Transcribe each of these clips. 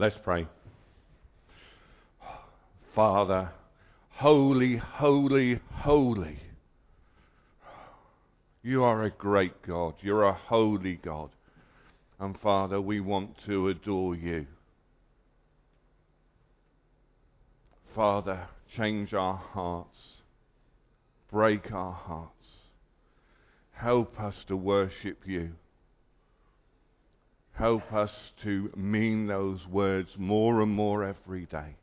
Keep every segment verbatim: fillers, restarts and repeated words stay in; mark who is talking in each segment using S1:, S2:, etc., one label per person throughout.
S1: Let's pray. Father, holy, holy, holy. You are a great God. You're a holy God. And Father, we want to adore you. Father, change our hearts. Break our hearts. Help us to worship you. Help us to mean those words more and more every day.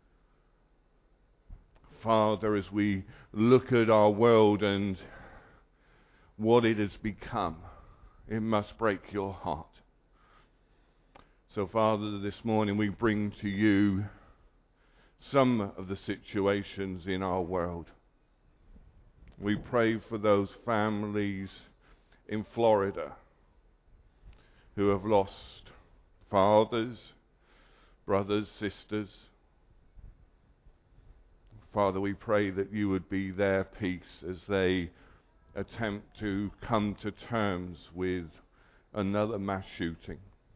S1: Father, as we look at our world and what it has become, it must break your heart. So, Father, this morning we bring to you some of the situations in our world. We pray for those families in Florida who have lost fathers, brothers, sisters. Father, we pray that you would be their peace as they attempt to come to terms with another mass shooting.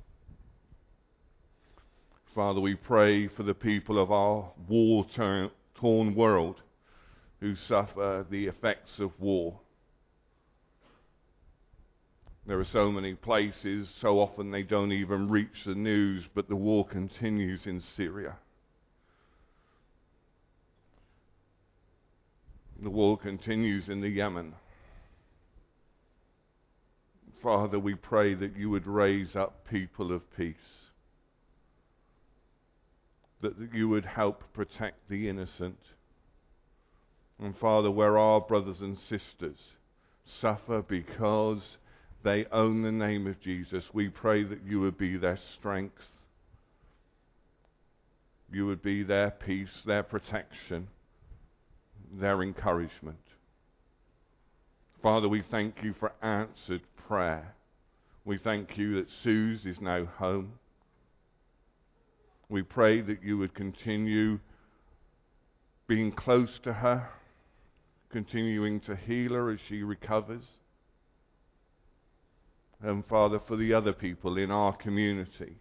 S1: Father, we pray for the people of our war-torn world who suffer the effects of war. There are so many places, so often they don't even reach the news, but the war continues in Syria. The war continues in the Yemen. Father, we pray that you would raise up people of peace, that you would help protect the innocent. And Father, where our brothers and sisters suffer because they own the name of Jesus, we pray that you would be their strength, you would be their peace, their protection, their encouragement. Father, we thank you for answered prayer. We thank you that Suze is now home. We pray that you would continue being close to her, continuing to heal her as she recovers. And Father, for the other people in our community,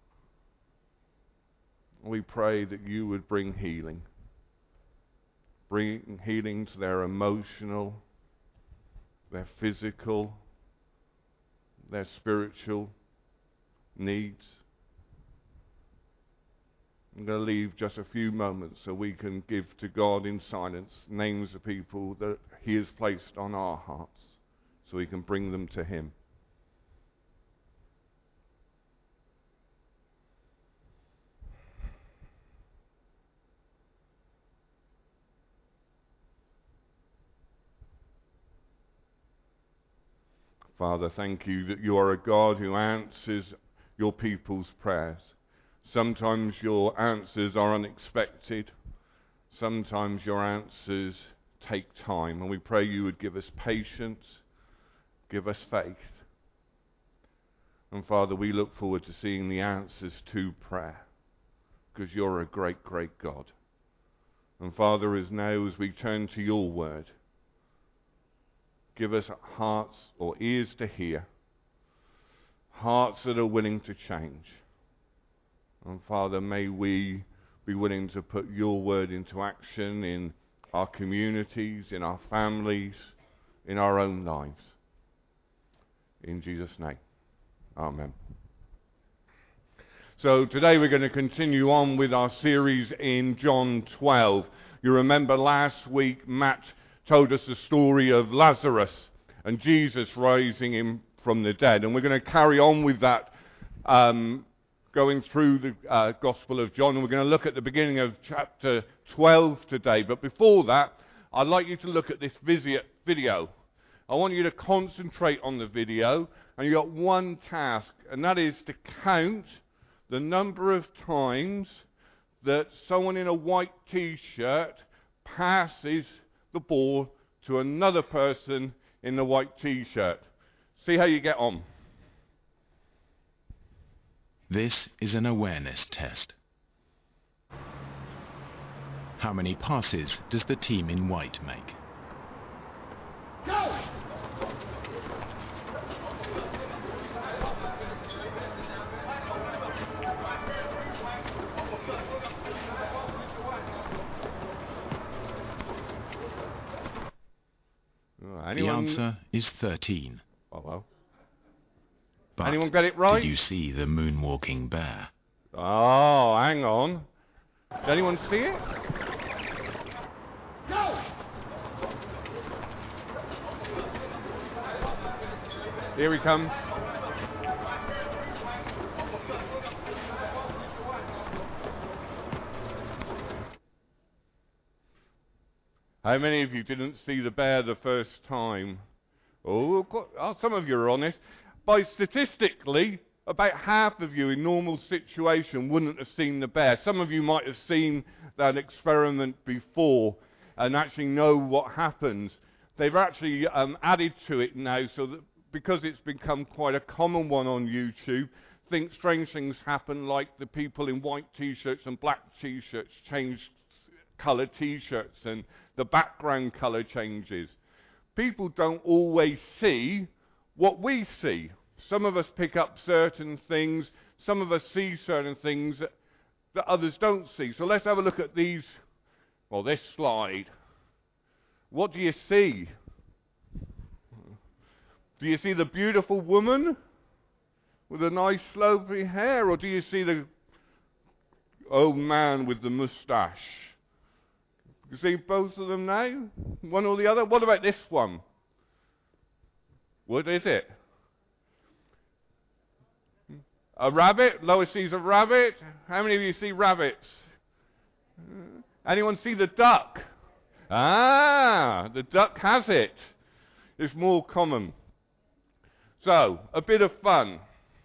S1: we pray that you would bring healing. Bring healing to their emotional, their physical, their spiritual needs. I'm going to leave just a few moments so we can give to God in silence names of people that he has placed on our hearts so we can bring them to him. Father, thank you that you are a God who answers your people's prayers. Sometimes your answers are unexpected. Sometimes your answers take time. And we pray you would give us patience, give us faith. And Father, we look forward to seeing the answers to prayer, because you're a great, great God. And Father, as now as we turn to your word, give us hearts or ears to hear, hearts that are willing to change. And Father, may we be willing to put your word into action in our communities, in our families, in our own lives. In Jesus' name, amen. So today we're going to continue on with our series in John twelve. You remember last week Matt told us the story of Lazarus and Jesus rising him from the dead. And we're going to carry on with that, um, going through the uh, Gospel of John. And we're going to look at the beginning of chapter twelve today. But before that, I'd like you to look at this video. I want you to concentrate on the video. And you've got one task, and that is to count the number of times that someone in a white t-shirt passes the ball to another person in the white t-shirt. See how you get on.
S2: This is an awareness test. How many passes does the team in white make?
S3: Go!
S1: Anyone?
S2: The answer is thirteen.
S1: Oh, well.
S2: But
S1: Anyone get it right?
S2: did you see the moonwalking bear?
S1: Oh, hang on. Did anyone see it?
S3: Go!
S1: Here he comes. How many of you didn't see the bear the first time? Oh, oh, some of you are honest. By statistically, about half of you in normal situation wouldn't have seen the bear. Some of you might have seen that experiment before and actually know what happens. They've actually um, added to it now so that because it's become quite a common one on YouTube, think strange things happen, like the people in white t-shirts and black t-shirts change colour t-shirts and the background colour changes. People don't always see what we see. Some of us pick up certain things, some of us see certain things that, that others don't see. So let's have a look at these, well, this slide. What do you see? Do you see the beautiful woman with the nice sloping hair, or do you see the old man with the moustache? You see both of them now? One or the other? What about this one? What is it? A rabbit? Lois sees a rabbit. How many of you see rabbits? Anyone see the duck? Ah, the duck has it. It's more common. So, a bit of fun.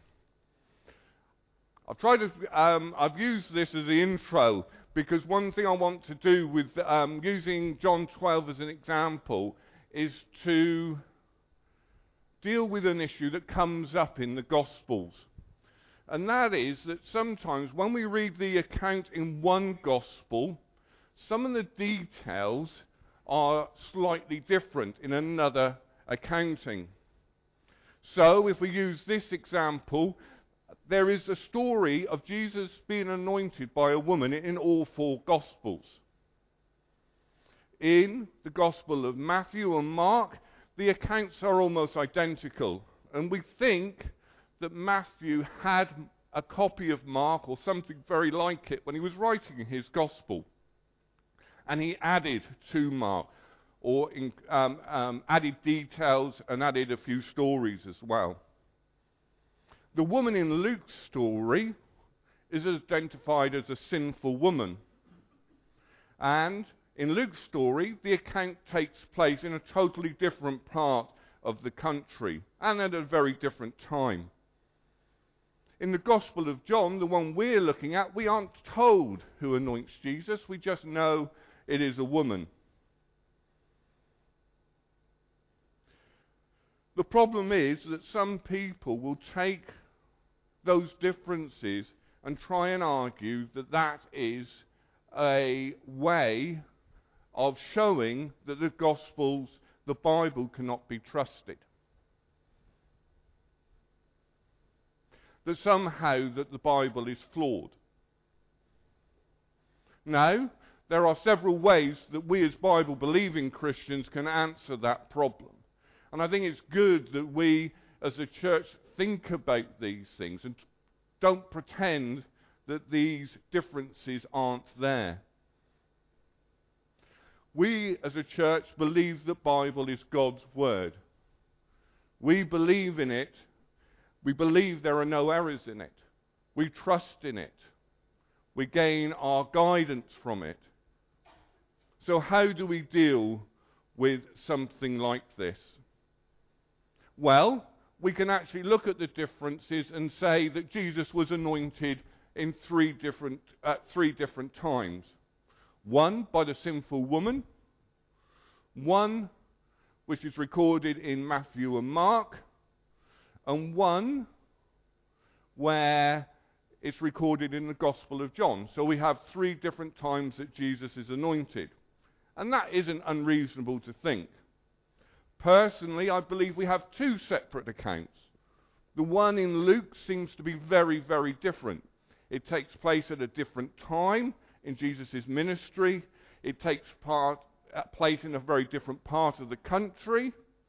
S1: I've tried to, um, I've used this as the intro because one thing I want to do with um, using John twelve as an example is to deal with an issue that comes up in the Gospels. And that is that sometimes when we read the account in one Gospel, some of the details are slightly different in another accounting. So if we use this example, there is a story of Jesus being anointed by a woman in all four Gospels. In the Gospel of Matthew and Mark, the accounts are almost identical. And we think that Matthew had a copy of Mark or something very like it when he was writing his Gospel. And he added to Mark, or in, um, um, added details and added a few stories as well. The woman in Luke's story is identified as a sinful woman. And in Luke's story, the account takes place in a totally different part of the country and at a very different time. In the Gospel of John, the one we're looking at, we aren't told who anoints Jesus. We just know it is a woman. The problem is that some people will take those differences and try and argue that that is a way of showing that the Gospels, the Bible, cannot be trusted. That somehow that the Bible is flawed. Now, there are several ways that we as Bible-believing Christians can answer that problem. And I think it's good that we as a church think about these things and don't pretend that these differences aren't there. We as a church believe the Bible is God's Word. We believe in it. We believe there are no errors in it. We trust in it. We gain our guidance from it. So how do we deal with something like this? Well, we can actually look at the differences and say that Jesus was anointed in three different, at three different times. One by the sinful woman, one which is recorded in Matthew and Mark, and one where it's recorded in the Gospel of John. So we have three different times that Jesus is anointed. And that isn't unreasonable to think. Personally, I believe we have two separate accounts. The one in Luke seems to be very, very different. It takes place at a different time in Jesus' ministry. It takes part, uh, place in a very different part of the country.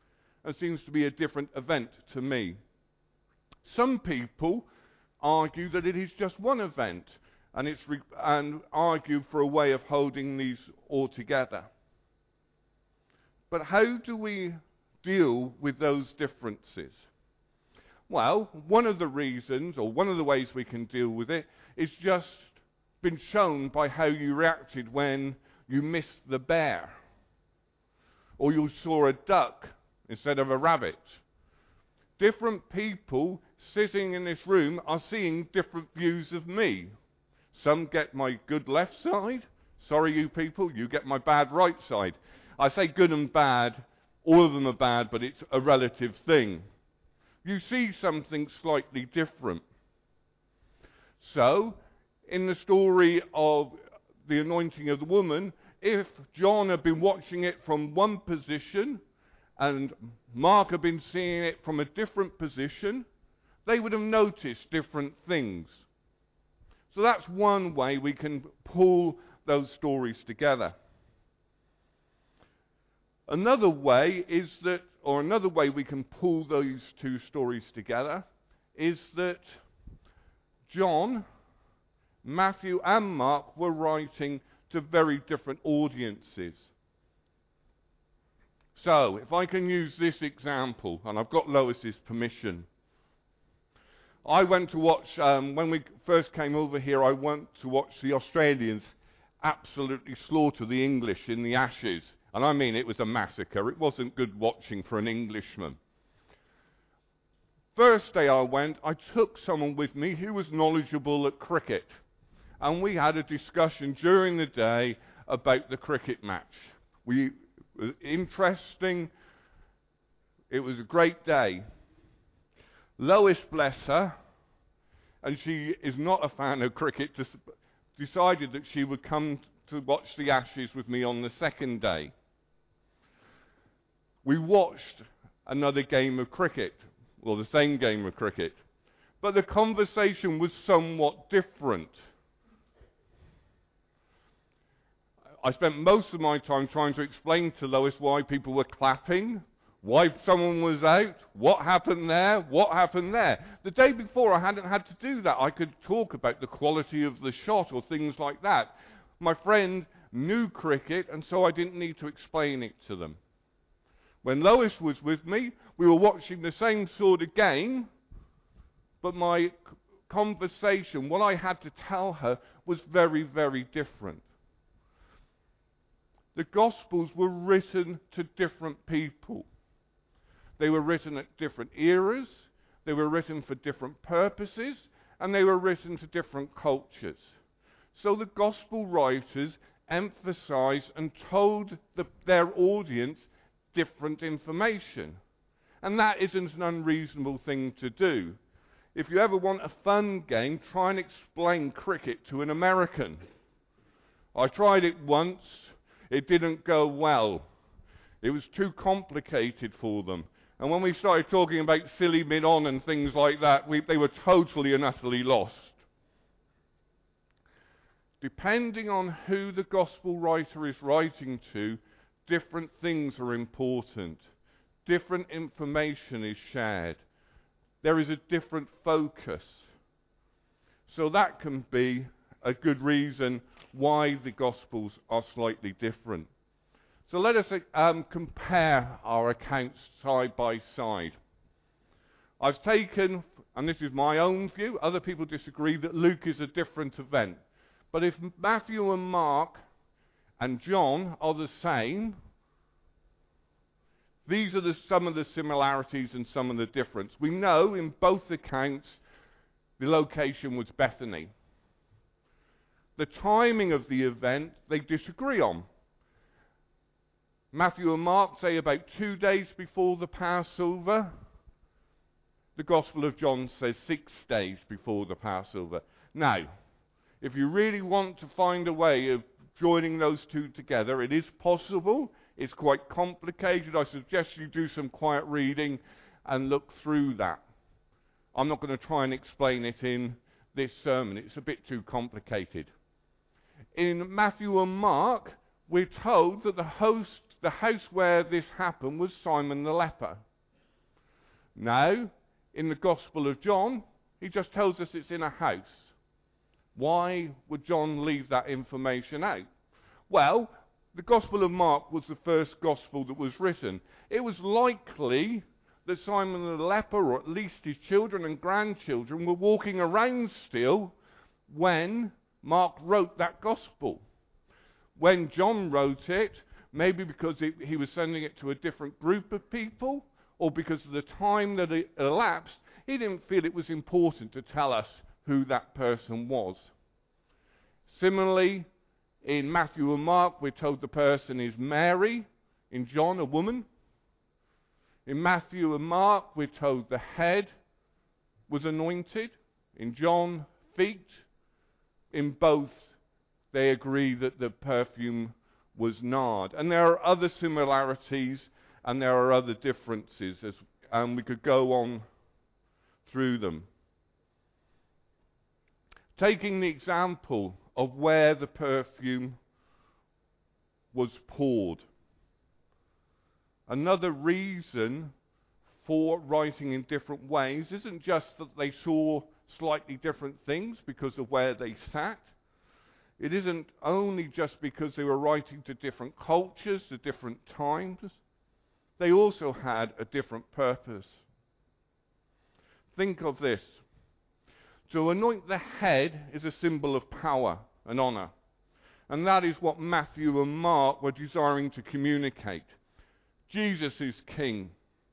S1: and seems to be a different event to me. Some people argue that it is just one event, and, it's re- and argue for a way of holding these all together. But how do we deal with those differences? Well, one of the reasons, or one of the ways we can deal with it, is just been shown by how you reacted when you missed the bear, or you saw a duck instead of a rabbit. Different people sitting in this room are seeing different views of me. Some get my good left side. Sorry, you people, you get my bad right side. I say good and bad, all of them are bad, but it's a relative thing. You see something slightly different. So, in the story of the anointing of the woman, if John had been watching it from one position and Mark had been seeing it from a different position, they would have noticed different things. So that's one way we can pull those stories together. Another way is that, or another way we can pull those two stories together, is that John, Matthew and Mark were writing to very different audiences. So, if I can use this example, and I've got Lois's permission. I went to watch, um, when we first came over here, I went to watch the Australians absolutely slaughter the English in the Ashes. And I mean, it was a massacre. It wasn't good watching for an Englishman. First day I went, I took someone with me who was knowledgeable at cricket. And we had a discussion during the day about the cricket match. We, it was interesting. It was a great day. Lois, bless her, and she is not a fan of cricket, decided that she would come to watch the Ashes with me on the second day. We watched another game of cricket, or the same game of cricket, but the conversation was somewhat different. I spent most of my time trying to explain to Lois why people were clapping, why someone was out, what happened there, what happened there. The day before I hadn't had to do that. I could talk about the quality of the shot or things like that. My friend knew cricket, and so I didn't need to explain it to them. When Lois was with me, we were watching the same sort of game, but my conversation, what I had to tell her, was very, very different. The Gospels were written to different people. They were written at different eras, they were written for different purposes, and they were written to different cultures. So the Gospel writers emphasized and told the, their audience different information. And that isn't an unreasonable thing to do. If you ever want a fun game, try and explain cricket to an American. I tried it once. It didn't go well. It was too complicated for them. And when we started talking about silly mid-on and things like that, we, they were totally and utterly lost. Depending on who the gospel writer is writing to, different things are important. Different information is shared. There is a different focus. So that can be a good reason why the Gospels are slightly different. So let us um, compare our accounts side by side. I've taken, and this is my own view, other people disagree, that Luke is a different event. But if Matthew and Mark and John are the same, these are the, some of the similarities and some of the difference. We know in both accounts the location was Bethany. The timing of the event they disagree on. Matthew and Mark say about two days before the Passover. The Gospel of John says six days before the Passover. Now, if you really want to find a way of joining those two together, it is possible. It's quite complicated. I suggest you do some quiet reading and look through that. I'm not going to try and explain it in this sermon. It's a bit too complicated. In Matthew and Mark, we're told that the host, the house where this happened was Simon the leper. No, in the Gospel of John, he just tells us it's in a house. Why would John leave that information out? Well, the Gospel of Mark was the first Gospel that was written. It was likely that Simon the leper, or at least his children and grandchildren, were walking around still when Mark wrote that Gospel. When John wrote it, maybe because it, he was sending it to a different group of people, or because of the time that it elapsed, he didn't feel it was important to tell us who that person was. Similarly, in Matthew and Mark, we're told the person is Mary. In John, a woman. In Matthew and Mark, we're told the head was anointed. In John, feet. In both, they agree that the perfume was nard. And there are other similarities and there are other differences, as, and we could go on through them. Taking the example of where the perfume was poured. Another reason for writing in different ways isn't just that they saw slightly different things because of where they sat. It isn't only just because they were writing to different cultures, to different times. They also had a different purpose. Think of this. To anoint the head is a symbol of power and honor. And that is what Matthew and Mark were desiring to communicate. Jesus is king.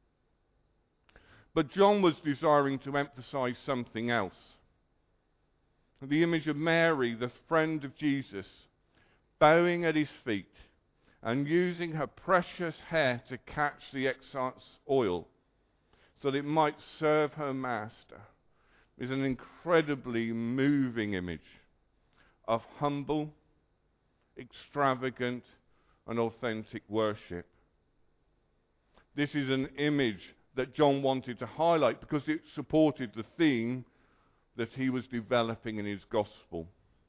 S1: But John was desiring to emphasize something else. The image of Mary, the friend of Jesus, bowing at his feet and using her precious hair to catch the excess oil so that it might serve her master, is an incredibly moving image of humble, extravagant, and authentic worship. This is an image that John wanted to highlight because it supported the theme that he was developing in his gospel.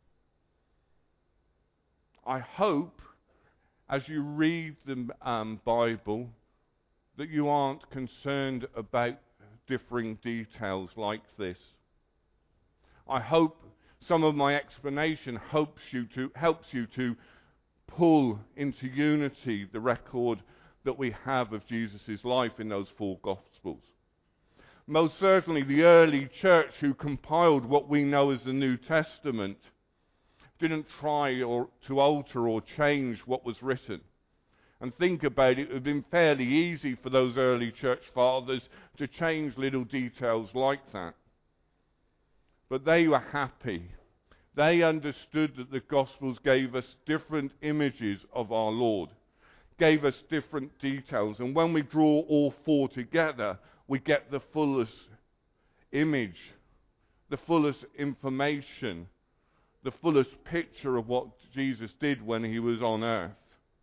S1: I hope, as you read the um, Bible, that you aren't concerned about differing details like this. I hope some of my explanation helps you to helps you to pull into unity the record that we have of Jesus' life in those four Gospels. Most certainly the early church who compiled what we know as the New Testament didn't try or to alter or change what was written. And think about it, it would have been fairly easy for those early church fathers to change little details like that. But they were happy. They understood that the Gospels gave us different images of our Lord, gave us different details. And when we draw all four together, we get the fullest image, the fullest information, the fullest picture of what Jesus did when he was on earth.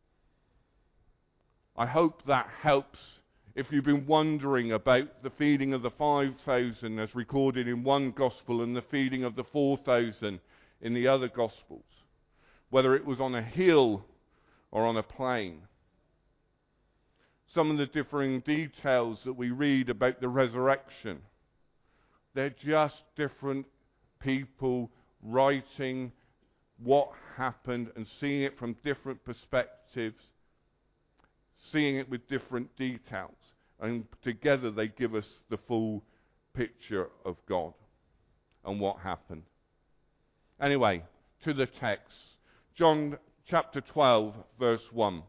S1: I hope that helps if you've been wondering about the feeding of the five thousand as recorded in one Gospel and the feeding of the four thousand in the other Gospels, whether it was on a hill or on a plain. Some of the differing details that we read about the resurrection, they're just different people writing what happened and seeing it from different perspectives, seeing it with different details. And together they give us the full picture of God and what happened. Anyway, to the text. John chapter twelve, verse one.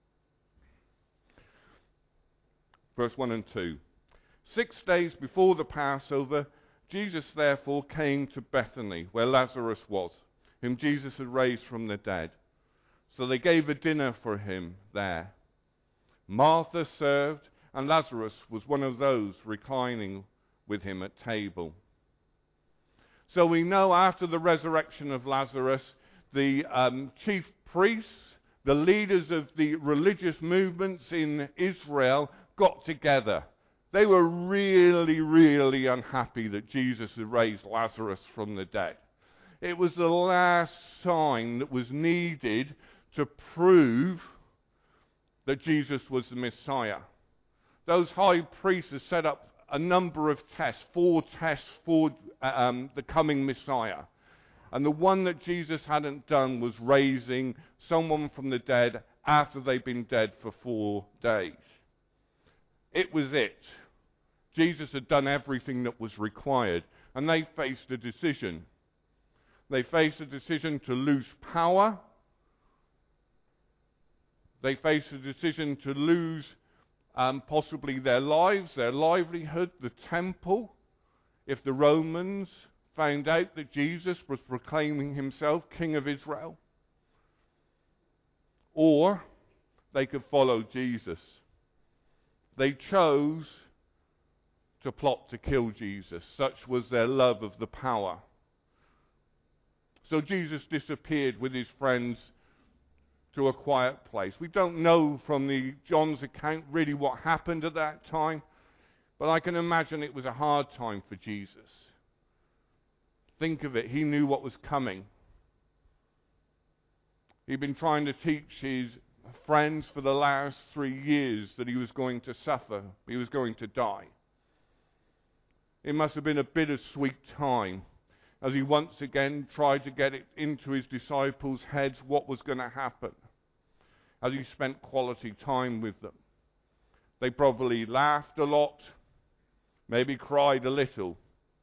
S1: Verse one and two. Six days before the Passover, Jesus therefore came to Bethany, where Lazarus was, whom Jesus had raised from the dead. So they gave a dinner for him there. Martha served, and Lazarus was one of those reclining with him at table. So we know after the resurrection of Lazarus, the um, chief priests, the leaders of the religious movements in Israel, got together. They were really, really unhappy that Jesus had raised Lazarus from the dead. It was the last sign that was needed to prove that Jesus was the Messiah. Those high priests had set up a number of tests, four tests for um, the coming Messiah. And the one that Jesus hadn't done was raising someone from the dead after they'd been dead for four days. It was it. Jesus had done everything that was required, and they faced a decision. They faced a decision to lose power. They faced a decision to lose um, possibly their lives, their livelihood, the temple. If the Romans found out that Jesus was proclaiming himself King of Israel. Or they could follow Jesus. They chose to plot to kill Jesus. Such was their love of the power. So Jesus disappeared with his friends to a quiet place. We don't know from the John's account really what happened at that time, but I can imagine it was a hard time for Jesus. Think of it, he knew what was coming. He'd been trying to teach his friends for the last three years that he was going to suffer, he was going to die. It must have been a bittersweet time as he once again tried to get it into his disciples' heads what was going to happen, as he spent quality time with them. They probably laughed a lot, maybe cried a little.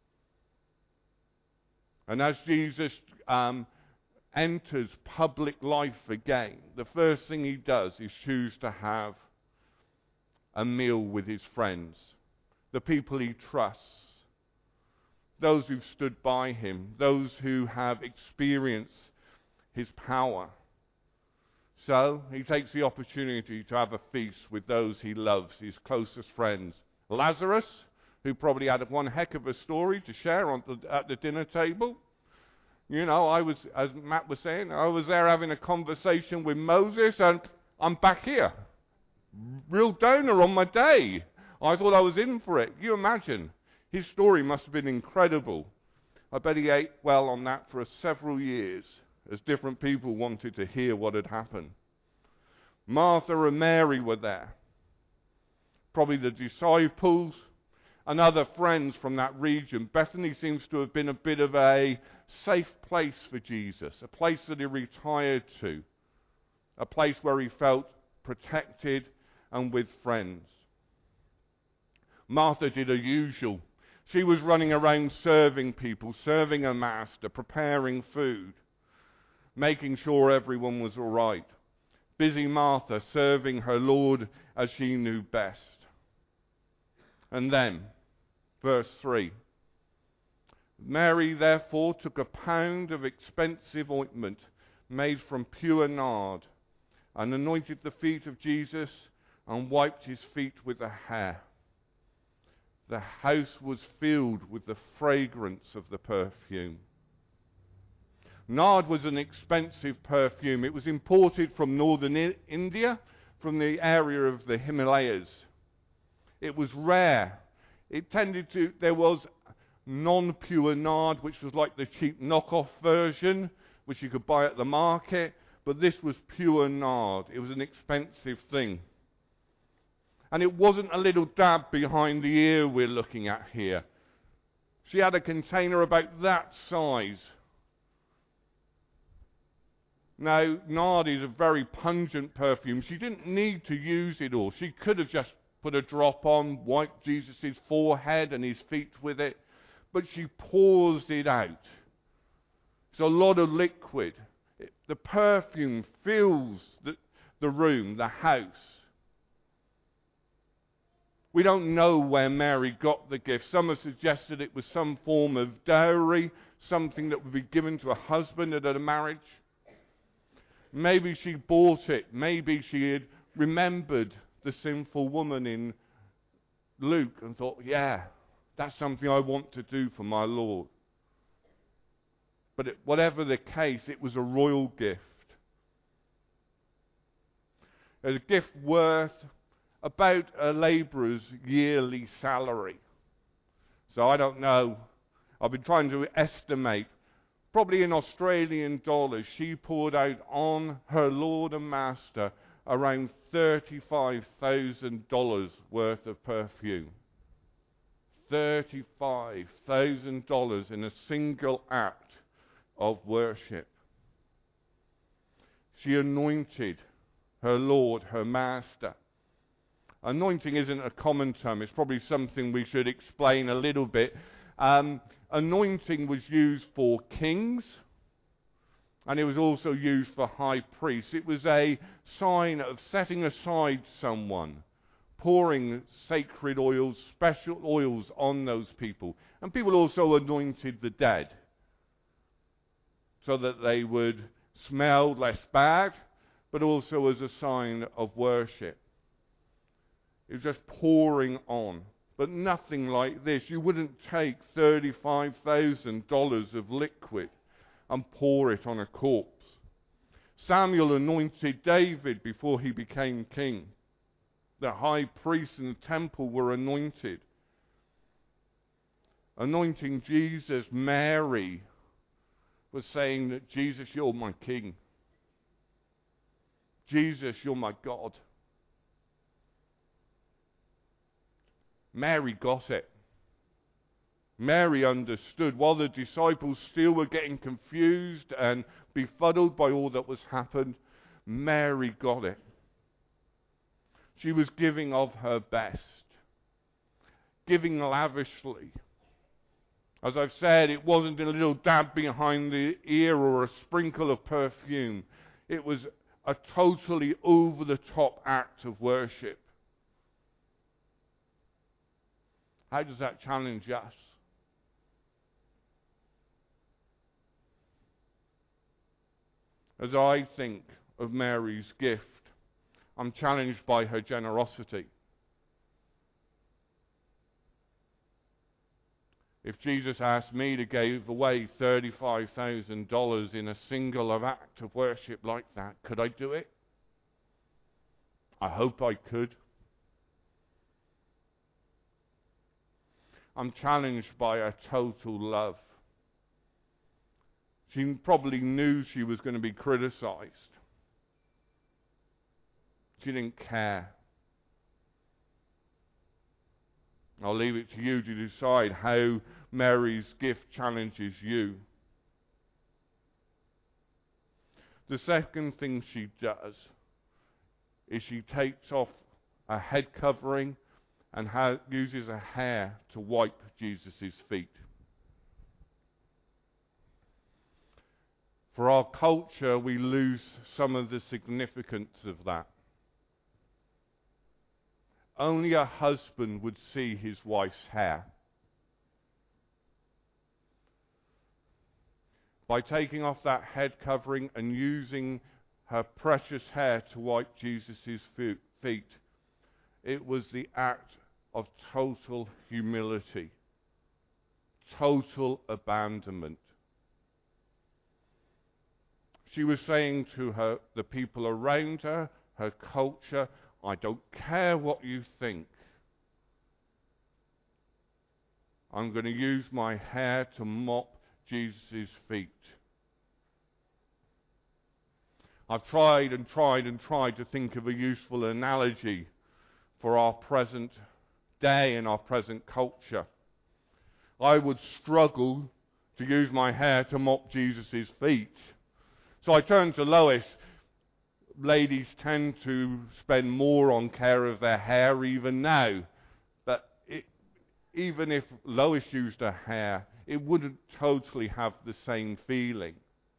S1: And as Jesus um, enters public life again, the first thing he does is choose to have a meal with his friends, the people he trusts, those who've stood by him, those who have experienced his power. So he takes the opportunity to have a feast with those he loves, his closest friends. Lazarus, who probably had one heck of a story to share on the, at the dinner table. You know, I was, as Matt was saying, I was there having a conversation with Moses, and I'm back here. Real downer on my day. I thought I was in for it. You imagine. His story must have been incredible. I bet he ate well on that for several years, as different people wanted to hear what had happened. Martha and Mary were there. Probably the disciples and other friends from that region. Bethany seems to have been a bit of a safe place for Jesus, a place that he retired to, a place where he felt protected and with friends. Martha did her usual. She was running around serving people, serving her master, preparing food, making sure everyone was all right. Busy Martha serving her Lord as she knew best. And then, verse three. Mary therefore took a pound of expensive ointment made from pure nard and anointed the feet of Jesus and wiped his feet with her hair. The house was filled with the fragrance of the perfume. Nard was an expensive perfume. It was imported from northern I- India, from the area of the Himalayas. It was rare. It tended to, there was non-pure nard, which was like the cheap knockoff version, which you could buy at the market, but this was pure nard. It was an expensive thing. And it wasn't a little dab behind the ear we're looking at here. She had a container about that size. Now, nard is a very pungent perfume. She didn't need to use it all. She could have just put a drop on, wiped Jesus' forehead and his feet with it, but she pours it out. It's a lot of liquid. It, the perfume fills the, the room, the house. We don't know where Mary got the gift. Some have suggested it was some form of dowry, something that would be given to a husband at a marriage. Maybe she bought it. Maybe she had remembered the sinful woman in Luke and thought, yeah, that's something I want to do for my Lord. But it, whatever the case, it was a royal gift. It was a gift worth about a labourer's yearly salary. So I don't know. I've been trying to estimate. Probably in Australian dollars, she poured out on her Lord and Master around thirty-five thousand dollars worth of perfume. thirty-five thousand dollars in a single act of worship. She anointed her Lord, her Master. Anointing isn't a common term. It's probably something we should explain a little bit. Um, anointing was used for kings, and it was also used for high priests. It was a sign of setting aside someone, pouring sacred oils, special oils on those people. And people also anointed the dead so that they would smell less bad, but also as a sign of worship. It was just pouring on. But nothing like this. You wouldn't take thirty-five thousand dollars of liquid and pour it on a corpse. Samuel anointed David before he became king. The high priests in the temple were anointed. Anointing Jesus, Mary was saying that, Jesus, you're my king. Jesus, you're my God. Mary got it. Mary understood. While the disciples still were getting confused and befuddled by all that was happened, Mary got it. She was giving of her best, giving lavishly. As I've said, it wasn't a little dab behind the ear or a sprinkle of perfume. It was a totally over-the-top act of worship. How does that challenge us? As I think of Mary's gift, I'm challenged by her generosity. If Jesus asked me to give away thirty-five thousand dollars in a single act of worship like that, could I do it? I hope I could. I'm challenged by her total love. She probably knew she was going to be criticized. She didn't care. I'll leave it to you to decide how Mary's gift challenges you. The second thing she does is she takes off a head covering and ha- uses a hair to wipe Jesus' feet. For our culture, we lose some of the significance of that. Only a husband would see his wife's hair. By taking off that head covering and using her precious hair to wipe Jesus' feet, it was the act of total humility, total abandonment. She was saying to her, the people around her, her culture, I don't care what you think. I'm going to use my hair to mop Jesus' feet. I've tried and tried and tried to think of a useful analogy for our present day and our present culture. I would struggle to use my hair to mop Jesus' feet. So I turned to Lois. Ladies tend to spend more on care of their hair even now. But it, even if Lois used her hair, it wouldn't totally have the same feeling.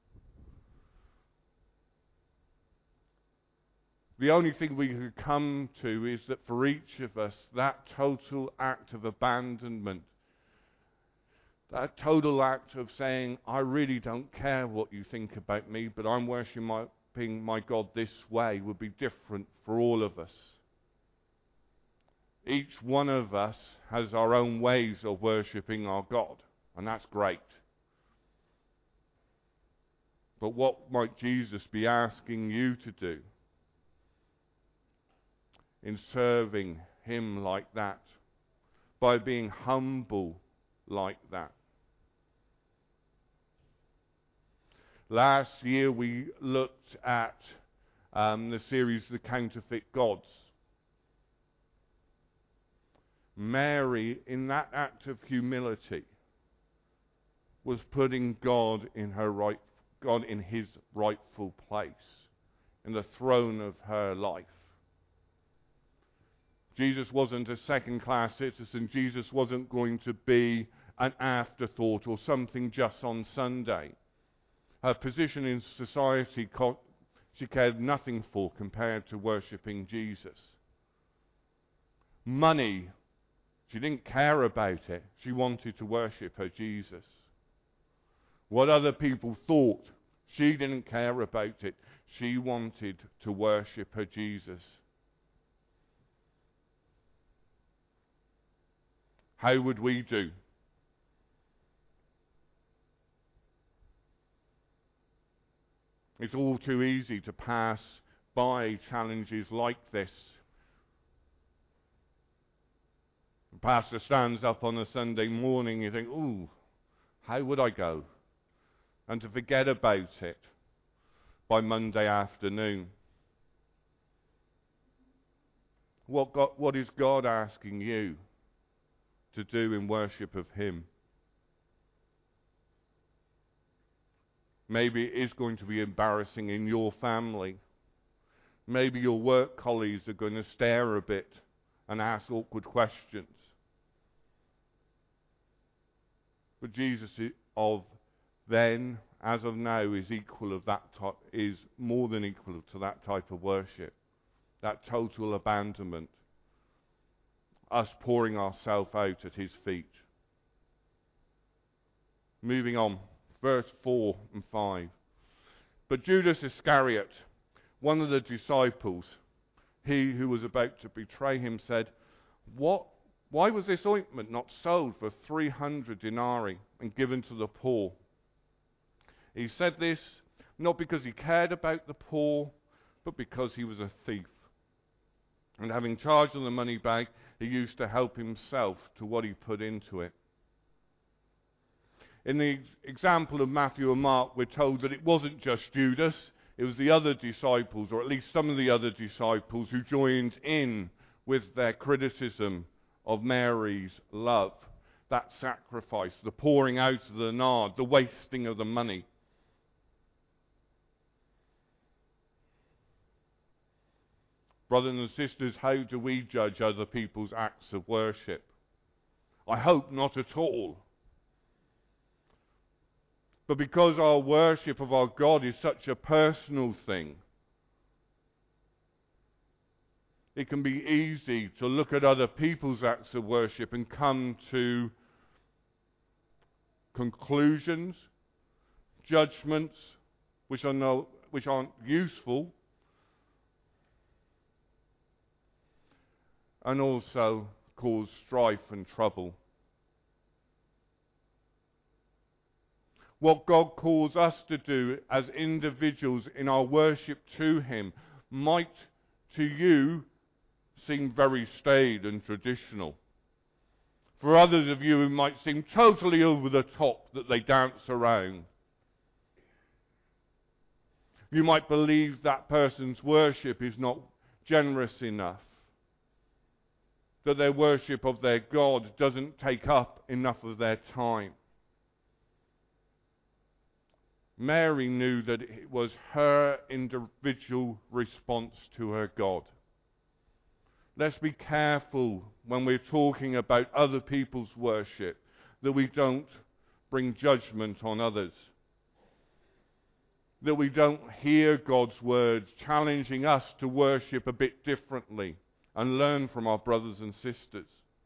S1: The only thing we could come to is that for each of us, that total act of abandonment, that total act of saying, I really don't care what you think about me, but I'm worshiping my, my God this way, would be different for all of us. Each one of us has our own ways of worshipping our God, and that's great. But what might Jesus be asking you to do in serving him like that, by being humble like that? Last year we looked at um, the series The Counterfeit Gods. Mary, in that act of humility, was putting God in her right, God in his rightful place, in the throne of her life. Jesus wasn't a second-class citizen. Jesus wasn't going to be an afterthought or something just on Sunday. Her position in society, she cared nothing for compared to worshipping Jesus. Money, she didn't care about it. She wanted to worship her Jesus. What other people thought, she didn't care about it. She wanted to worship her Jesus. How would we do? It's all too easy to pass by challenges like this. The pastor stands up on a Sunday morning, you think, ooh, how would I go? And to forget about it by Monday afternoon. What, God, what is God asking you to do in worship of him? Maybe it is going to be embarrassing in your family. Maybe your work colleagues are going to stare a bit and ask awkward questions. But Jesus of then, as of now, is equal of that type, is more than equal to that type of worship, that total abandonment, us pouring ourselves out at his feet. Moving on, verse four and five. But Judas Iscariot, one of the disciples, he who was about to betray him, said, "What? Why was this ointment not sold for three hundred denarii and given to the poor?" He said this not because he cared about the poor, but because he was a thief. And having charge of the money bag, he used to help himself to what he put into it. In the example of Matthew and Mark, we're told that it wasn't just Judas, it was the other disciples, or at least some of the other disciples, who joined in with their criticism of Mary's love, that sacrifice, the pouring out of the nard, the wasting of the money. Brothers and sisters, how do we judge other people's acts of worship? I hope not at all. But because our worship of our God is such a personal thing, it can be easy to look at other people's acts of worship and come to conclusions, judgments, which are no, which aren't useful, and also cause strife and trouble. What God calls us to do as individuals in our worship to him might to you seem very staid and traditional. For others of you, it might seem totally over the top that they dance around. You might believe that person's worship is not generous enough, that their worship of their God doesn't take up enough of their time. Mary knew that it was her individual response to her God. Let's be careful when we're talking about other people's worship that we don't bring judgment on others. That we don't hear God's words challenging us to worship a bit differently and learn from our brothers and sisters.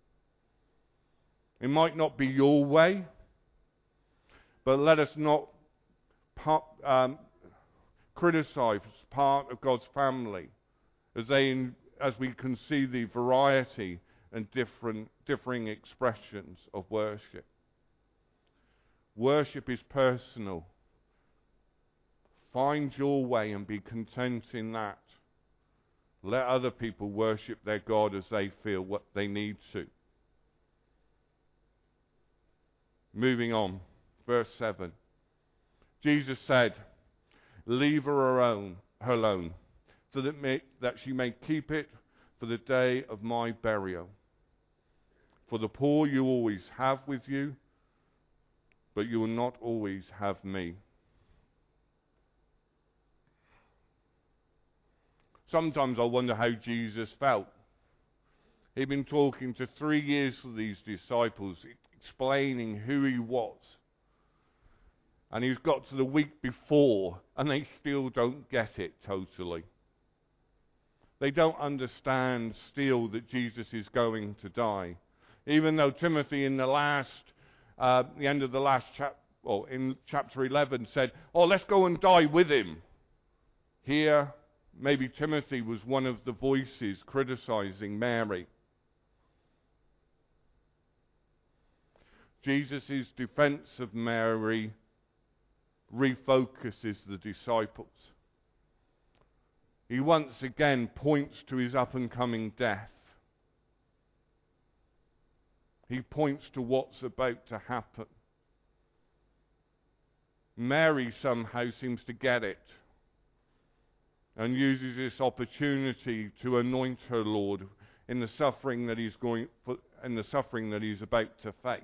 S1: It might not be your way, but let us not part, um, criticize part of God's family as they, as we can see the variety and different, differing expressions of worship. Worship is personal. Find your way and be content in that. Let other people worship their God as they feel what they need to. Moving on, verse seven. Jesus said, "Leave her alone, her alone, so that, may, that she may keep it for the day of my burial." For the poor you always have with you, but you will not always have me. Sometimes I wonder how Jesus felt. He'd been talking to three years to these disciples, explaining who he was. And he's got to the week before, and they still don't get it totally. They don't understand still that Jesus is going to die. Even though Timothy in the last, uh, the end of the last chapter, or in chapter eleven said, oh, let's go and die with him. Here, maybe Timothy was one of the voices criticizing Mary. Jesus' defense of Mary refocuses the disciples. He once again points to his up-and-coming death. He points to what's about to happen. Mary somehow seems to get it and uses this opportunity to anoint her Lord in the suffering that he's going for, in the suffering that he's about to face.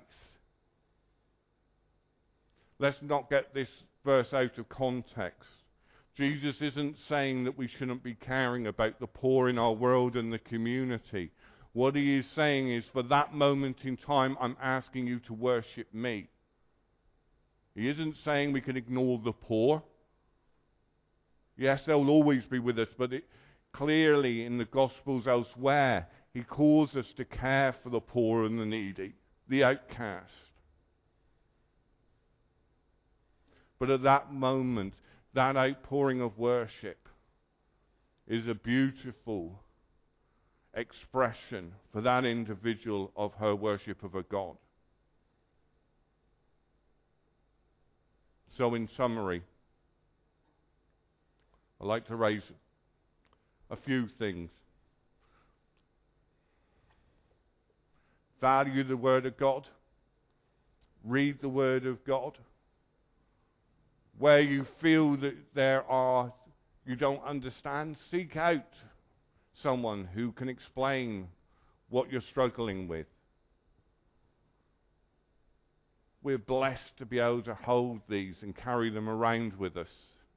S1: Let's not get this verse out of context. Jesus isn't saying that we shouldn't be caring about the poor in our world and the community. What he is saying is, for that moment in time, I'm asking you to worship me. He isn't saying we can ignore the poor. Yes, they'll always be with us, but it, clearly in the Gospels elsewhere, he calls us to care for the poor and the needy, the outcast. But at that moment, that outpouring of worship is a beautiful expression for that individual of her worship of a God. So in summary, I'd like to raise a few things. Value the Word of God. Read the Word of God. Where you feel that there are, you don't understand, seek out someone who can explain what you're struggling with. We're blessed to be able to hold these and carry them around with us.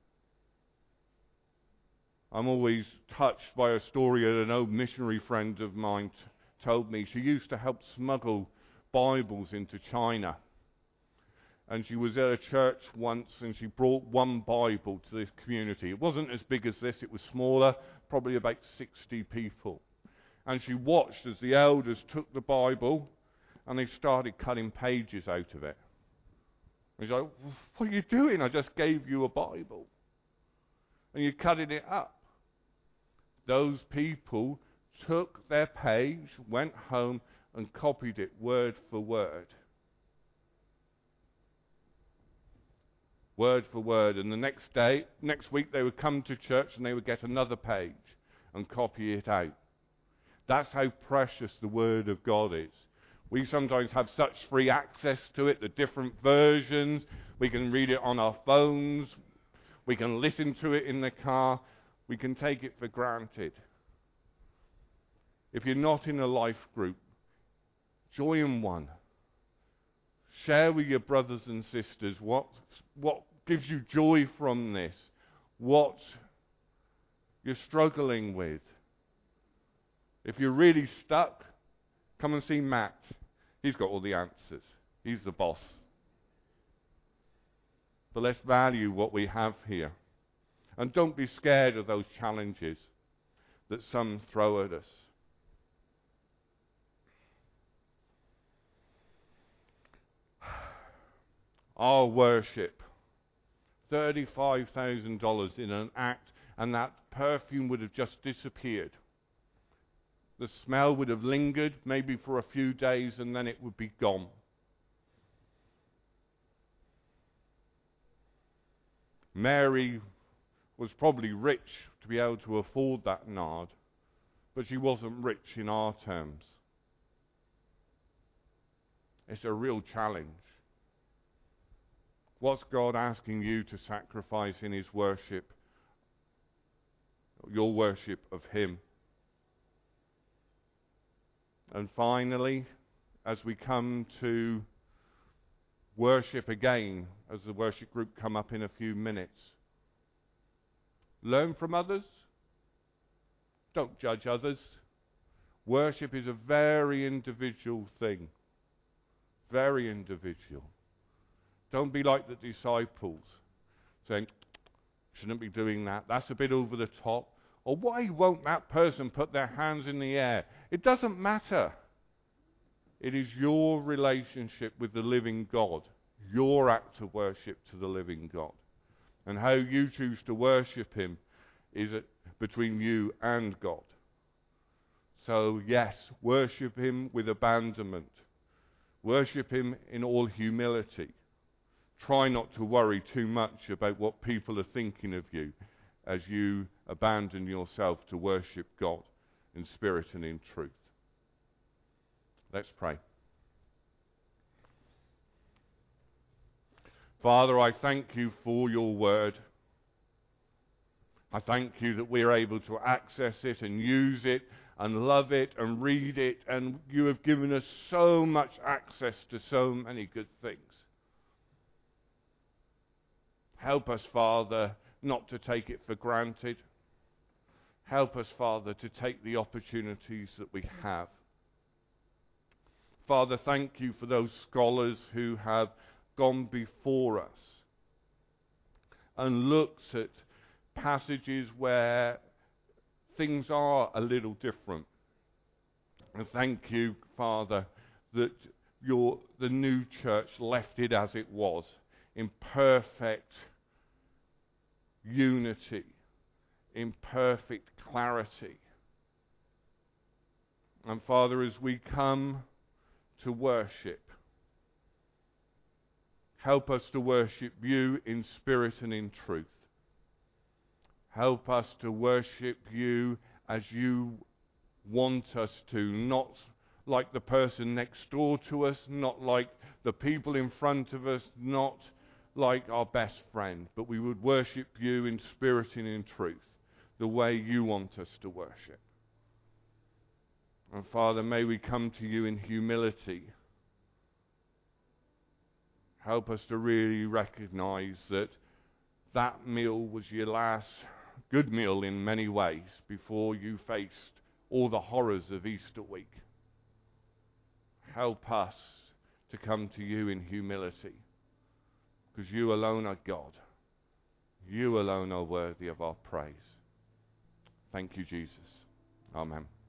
S1: I'm always touched by a story that an old missionary friend of mine t- told me. She used to help smuggle Bibles into China. And she was at a church once and she brought one Bible to this community. It wasn't as big as this, it was smaller, probably about sixty people. And she watched as the elders took the Bible and they started cutting pages out of it. And she's like, what are you doing? I just gave you a Bible. And you're cutting it up. Those people took their page, went home and copied it word for word. Word for word. And the next day, next week they would come to church and they would get another page and copy it out. That's how precious the Word of God is. We sometimes have such free access to it, the different versions. We can read it on our phones. We can listen to it in the car. We can take it for granted. If you're not in a life group, join one. Share with your brothers and sisters what, what gives you joy from this, what you're struggling with. If you're really stuck, come and see Matt. He's got all the answers. He's the boss. But let's value what we have here. And don't be scared of those challenges that some throw at us. Our worship, thirty-five thousand dollars in an act, and that perfume would have just disappeared. The smell would have lingered, maybe for a few days, and then it would be gone. Mary was probably rich to be able to afford that nard, but she wasn't rich in our terms. It's a real challenge. What's God asking you to sacrifice in His worship, your worship of Him? And finally, as we come to worship again, as the worship group come up in a few minutes. Learn from others. Don't judge others. Worship is a very individual thing. Very individual. Don't be like the disciples, saying, shouldn't be doing that. That's a bit over the top. Or why won't that person put their hands in the air? It doesn't matter. It is your relationship with the living God, your act of worship to the living God. And how you choose to worship him is it between you and God. So yes, worship him with abandonment. Worship him in all humility. Try not to worry too much about what people are thinking of you as you abandon yourself to worship God in spirit and in truth. Let's pray. Father, I thank you for your word. I thank you that we're able to access it and use it and love it and read it, and you have given us so much access to so many good things. Help us, Father, not to take it for granted. Help us, Father, to take the opportunities that we have. Father, thank you for those scholars who have gone before us and looked at passages where things are a little different. And thank you, Father, that your, the new church left it as it was, in perfect unity, in perfect clarity. And Father, as we come to worship, help us to worship you in spirit and in truth. Help us to worship you as you want us to, not like the person next door to us, not like the people in front of us, not like our best friend, but we would worship you in spirit and in truth, the way you want us to worship. And Father, may we come to you in humility. Help us to really recognize that that meal was your last good meal in many ways before you faced all the horrors of Easter week. Help us to come to you in humility, because you alone are God. You alone are worthy of our praise. Thank you, Jesus. Amen.